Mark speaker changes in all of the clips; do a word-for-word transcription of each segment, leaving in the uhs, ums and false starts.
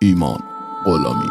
Speaker 1: ایمان غلامی.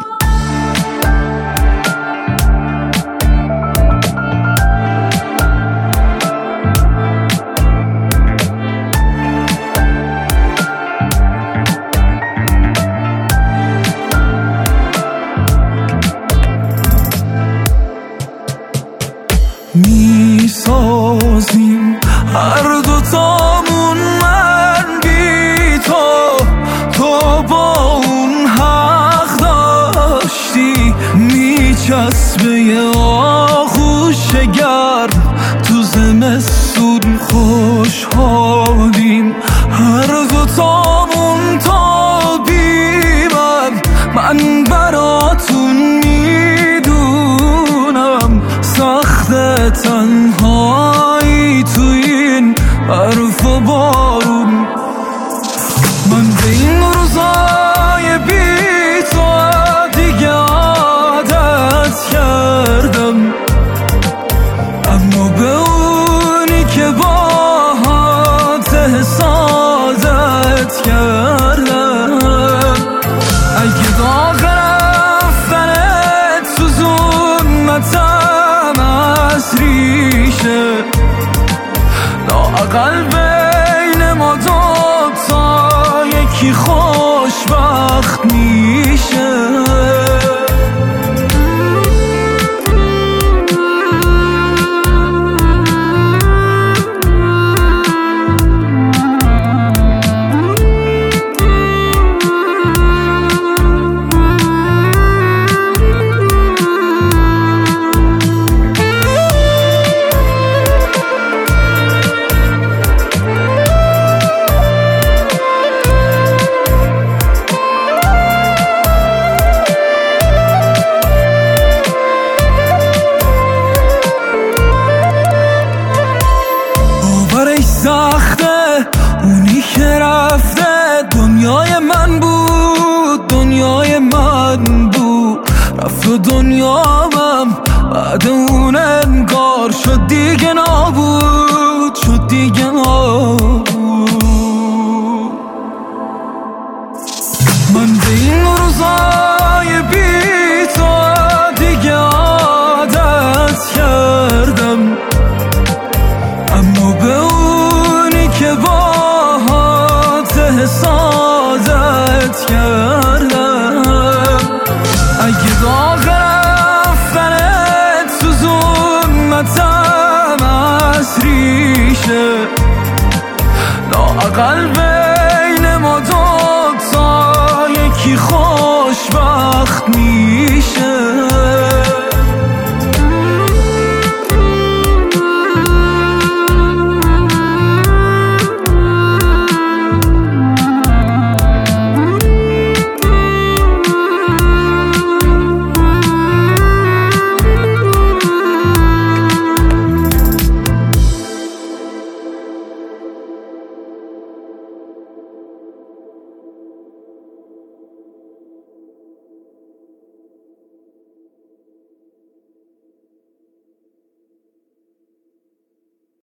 Speaker 2: می سازیم هر دوتامون من بی تو، تو با اون حق داشتی. می چسبه یه آغوش گرم تو زمستون خوشحالیم. هر دوتامون تابیمم، من براتون میدونم سخت تنهایی تو این برف و بارون. من به این روزای بی تو دیگه عادت کردم، اما به اونی که باهات حسادت کردم. اگه داغ رفتنت سوزوندتم از ریشه، لااقل بین ما دوتا یکی خوشبخت میشه. سخته اونی که رفته دنیای من بود، دنیای من بود. رفت و دنیامم بعد اون انگار شد دیگه نابود، شد دیگه نابود. من به این روزای بی تو دیگه عادت کردم، اما به اونی که باهات حسادت کردم. اگه داغ رفتنت سوزوندتم از ریشه، لااقل بین ما دوتا یکی خود